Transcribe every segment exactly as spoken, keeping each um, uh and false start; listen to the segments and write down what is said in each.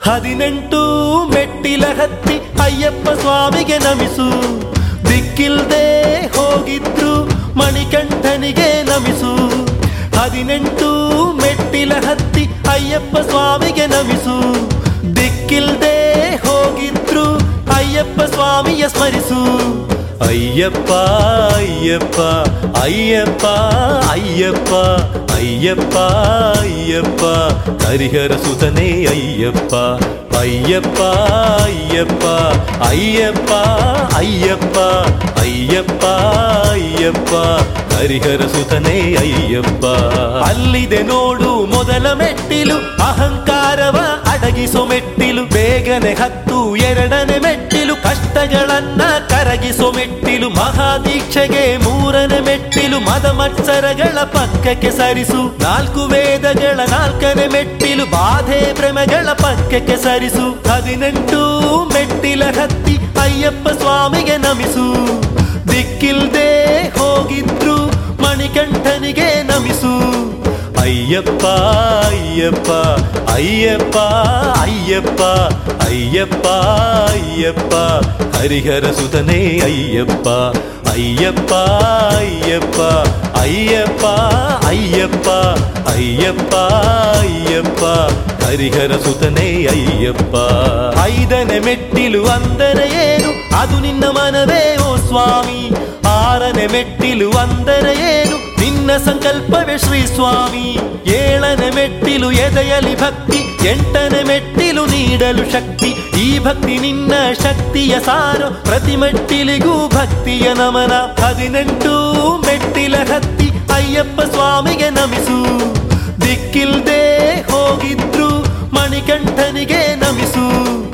ಹದಿನೆಂಟು ಮೆಟ್ಟಿಲ ಹತ್ತಿ ಅಯ್ಯಪ್ಪ ಸ್ವಾಮಿಗೆ ನಮಿಸು, ದಿಕ್ಕಿಲ್ದೆ ಹೋಗಿದ್ರು ಮಣಿಕಂಠನಿಗೆ ನಮಿಸು. ಹದಿನೆಂಟು ಮೆಟ್ಟಿಲ ಹತ್ತಿ ಅಯ್ಯಪ್ಪ ಸ್ವಾಮಿಗೆ ನಮಿಸು, ದಿಕ್ಕಿಲ್ದೆ ಹೋಗಿದ್ರು ಅಯ್ಯಪ್ಪ ಸ್ವಾಮಿಯ ಸ್ಮರಿಸು. ಅಯ್ಯಪ್ಪ ಅಯ್ಯಪ್ಪ ಅಯ್ಯಪ್ಪ ಅಯ್ಯಪ್ಪ ಅಯ್ಯಪ್ಪ ಅಯ್ಯಪ್ಪ ಹರಿಹರ ಸುತನೇ ಅಯ್ಯಪ್ಪ. ಅಯ್ಯಪ್ಪ ಅಯ್ಯಪ್ಪ ಅಯ್ಯಪ್ಪ ಅಯ್ಯಪ್ಪ ಅಯ್ಯಪ್ಪ ಅಯ್ಯಪ್ಪ ಹರಿಹರ ಸುತನೇ ಅಯ್ಯಪ್ಪ. ಅಲ್ಲಿದೆ ನೋಡು ಮೊದಲ ಮೆಟ್ಟಿಲು, ಅಹಂಕಾರವ ಅಡಗಿಸೋ ಮೆಟ್ಟಿಲು. ಬೇಗನೆ ಹತ್ತು ಎರಡನೇ ಮೆಟ್ಟಿಲು, ಕಷ್ಟಗಳನ್ನ ಕರಗಿಸೋ ಮೆಟ್ಟಿಲು. ಮಹಾದೀಕ್ಷೆಗೆ ಮೂರನೇ ಮೆಟ್ಟಿಲು, ಮದ ಮತ್ಸರಗಳ ಪಕ್ಕಕ್ಕೆ ಸರಿಸು. ನಾಲ್ಕು ವೇದಗಳ ನಾಲ್ಕನೇ ಮೆಟ್ಟಿಲು, ಬಾಧೆ ಭ್ರಮೆಗಳ ಪಕ್ಕಕ್ಕೆ ಸರಿಸು. ಹದಿನೆಂಟು ಮೆಟ್ಟಿಲ ಹತ್ತಿ ಅಯ್ಯಪ್ಪ ಸ್ವಾಮಿಗೆ ನಮಿಸು, ದಿಕ್ಕಿಲ್ದೆ ಹೋಗಿದ್ರು ಮಣಿಕಂಠನಿಗೆ ನಮಿಸು. ಅಯ್ಯಪ್ಪ ಅಯ್ಯಪ್ಪ ಅಯ್ಯಪ್ಪ ಅಯ್ಯಪ್ಪ ಅಯ್ಯಪ್ಪ ಅಯ್ಯಪ್ಪ ಹರಿಹರ ಸುತನೇ ಅಯ್ಯಪ್ಪ. ಅಯ್ಯಪ್ಪ ಅಯ್ಯಪ್ಪ ಅಯ್ಯಪ್ಪ ಅಯ್ಯಪ್ಪ ಅಯ್ಯಪ್ಪ ಅಯ್ಯಪ್ಪ ಹರಿಹರ ಸುತನೇ ಅಯ್ಯಪ್ಪ. ಐದನೇ ಮೆಟ್ಟಿಲು ಅಂದರೆ ಏನು, ಅದು ನಿನ್ನ ಮನವೇ ಓ ಸ್ವಾಮಿ. ಆರನೇ ಮೆಟ್ಟಿಲು ಅಂದರೆ ಏನು, ನಿನ್ನ ಸಂಕಲ್ಪವೇ ಶ್ರೀ ಸ್ವಾಮಿ. ಏಳನೇ ಮೆಟ್ಟಿಲು ಎದೆಯಲಿ ಭಕ್ತಿ, ಎಂಟನೇ ಮೆಟ್ಟಿಲು ನೀಡಲು ಶಕ್ತಿ. ಈ ಭಕ್ತಿ ನಿನ್ನ ಶಕ್ತಿಯ ಸಾರು, ಪ್ರತಿ ಮೆಟ್ಟಿಲಿಗೂ ಭಕ್ತಿಯ ನಮನ. ಹದಿನೆಂಟು ಮೆಟ್ಟಿಲ ಹತ್ತಿ ಅಯ್ಯಪ್ಪ ಸ್ವಾಮಿಗೆ ನಮಿಸು, ದಿಕ್ಕಿಲ್ದೆ ಹೋಗಿದ್ರು ಮಣಿಕಂಠನಿಗೆ ನಮಿಸು.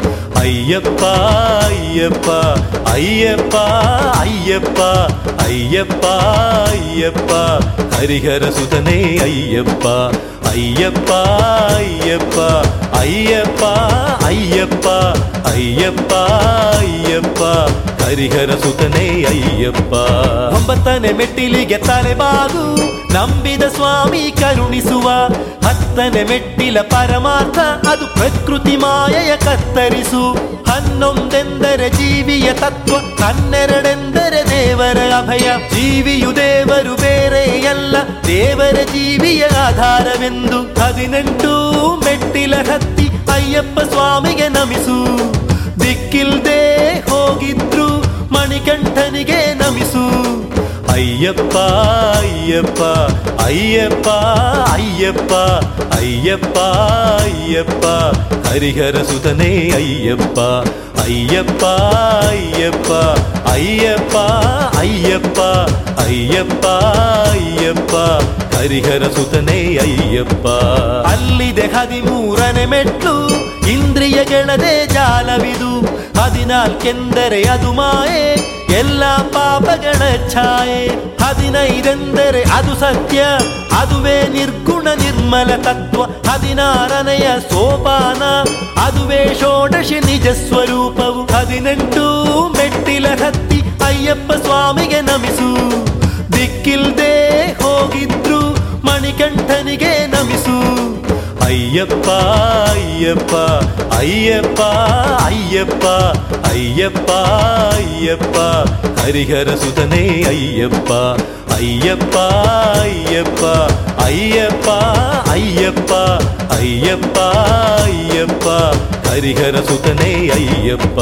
ಅಯ್ಯಪ್ಪ ಅಯ್ಯಪ್ಪ ಅಯ್ಯಪ್ಪ ಅಯ್ಯಪ್ಪ ಅಯ್ಯಪ್ಪ ಅಯ್ಯಪ್ಪ ಹರಿಹರ ಸುತನೇ ಅಯ್ಯಪ್ಪ. ಅಯ್ಯಪ್ಪ ಅಯ್ಯಪ್ಪ ಅಯ್ಯಪ್ಪ ಅಯ್ಯಪ್ಪ ಅಯ್ಯಪ್ಪ ಅಯ್ಯಪ್ಪ ಹರಿಹರ ಸುತನೇ ಅಯ್ಯಪ್ಪ. ಒಂಬತ್ತನೇ ಮೆಟ್ಟಿಲಿಗೆ ತಲೆಬಾಗು, ನಂಬಿದ ಸ್ವಾಮಿ ಕರುಣಿಸುವ. ಹತ್ತನೇ ಮೆಟ್ಟಿಲ ಪರಮಾರ್ಥ, ಅದು ಪ್ರಕೃತಿ ಮಾಯೆಯ ಕತ್ತರಿಸು. ಹನ್ನೊಂದೆಂದರೆ ಜೀವಿಯ ತತ್ವ, ಹನ್ನೆರಡೆಂದರೆ ದೇವರ ಅಭಯ. ಜೀವಿಯು ದೇವರು ಬೇರೆಯಲ್ಲ, ದೇವರ ಜೀವಿಯ ಆಧಾರವೆಂದು. ಹದಿನೆಂಟು ಮೆಟ್ಟಿಲ ಹತ್ತಿ ಅಯ್ಯಪ್ಪ ಸ್ವಾಮಿಗೆ ನಮಿಸು, ದಿಕ್ಕಿಲ್ದೆ ಹೋಗಿದ್ರು ಮಣಿಕಂಠನಿಗೆ ನಮಿಸು. ಅಯ್ಯಪ್ಪ ಅಯ್ಯಪ್ಪ ಅಯ್ಯಪ್ಪ ಅಯ್ಯಪ್ಪ ಅಯ್ಯಪ್ಪ ಅಯ್ಯಪ್ಪ ಹರಿಹರ ಸುತನೇ ಅಯ್ಯಪ್ಪ. ಅಯ್ಯಪ್ಪ ಅಯ್ಯಪ್ಪ ಅಯ್ಯಪ್ಪ ಅಯ್ಯಪ್ಪ ಅಯ್ಯಪ್ಪ ಅಯ್ಯಪ್ಪ ಹರಿಹರ ಸುತನೇ ಅಯ್ಯಪ್ಪ. ಅಲ್ಲಿದೆ ಹದಿಮೂರನೇ ಮೆಟ್ಲು, ಇಂದ್ರಿಯಗಳದೇ ಜಾಲವಿದು. ಹದಿನಾಲ್ಕೆಂದರೆ ಅದು ಮಾಯೆ, ಎಲ್ಲ ಪಾಪಗಳ ಛಾಯೆ. ಹದಿನೈದೆಂದರೆ ಅದು ಸತ್ಯ, ಅದುವೇ ನಿರ್ಗುಣ ನಿರ್ಮಲ ತತ್ವ. ಹದಿನಾರನೆಯ ಸೋಪಾನ, ಅದುವೇ ಷೋಡಶಿ ನಿಜ ಸ್ವರೂಪವು. ಹದಿನೆಂಟು ಮೆಟ್ಟಿಲ ಹತ್ತಿ ಅಯ್ಯಪ್ಪ ಸ್ವಾಮಿಗೆ ನಮಿಸು, ದಿಕ್ಕಿಲ್ದೆ ಹೋಗಿದ್ರು ಮಣಿಕಂಠನಿಗೆ ನಮಿಸು. ಅಯ್ಯಪ್ಪ ಅಯ್ಯಪ್ಪ ಅಯ್ಯಪ್ಪ ಅಯ್ಯಪ್ಪ ಅಯ್ಯಪ್ಪ ಅಯ್ಯಪ್ಪ ಹರಿಹರ ಸುತನೇ ಅಯ್ಯಪ್ಪ. ಅಯ್ಯಪ್ಪ ಅಯ್ಯಪ್ಪ ಅಯ್ಯಪ್ಪ ಅಯ್ಯಪ್ಪ ಅಯ್ಯಪ್ಪ ಅಯ್ಯಪ್ಪ ಹರಿಹರ ಸುತನೇ ಅಯ್ಯಪ್ಪ.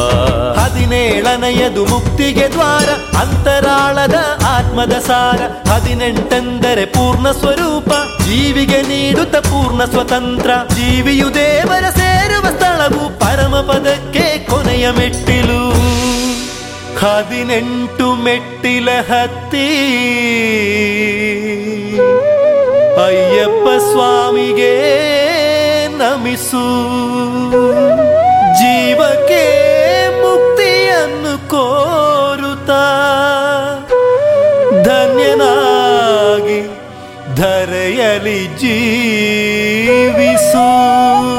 ಹದಿನೇಳನೆಯದು ಮುಕ್ತಿಗೆ ದ್ವಾರ, ಅಂತರಾಳದ ಆತ್ಮದ ಸಾರ. ಹದಿನೆಂಟೆಂದರೆ ಪೂರ್ಣ ಸ್ವರೂಪ, ಜೀವಿಗೆ ನೀಡುತ್ತ ಪೂರ್ಣ ಸ್ವತಂತ್ರ. ಜೀವಿಯು ದೇವರ ಸೇರುವ ಸ್ಥಳವು, ಪರಮ ಪದಕ್ಕೆ ಕೊನೆಯ ಮೆಟ್ಟಿಲು. ಹದಿನೆಂಟು ಮೆಟ್ಟಿಲ ಹತ್ತಿ ಅಯ್ಯಪ್ಪ ಸ್ವಾಮಿಗೆ ನಮಿಸು, ಜೀವಕ್ಕೆ ಮುಕ್ತಿಯನ್ನು ಕೋರುತ್ತಾ ಧನ್ಯನಾಗಿ ಧರೆಯಲಿ ಜೀವಿಸು.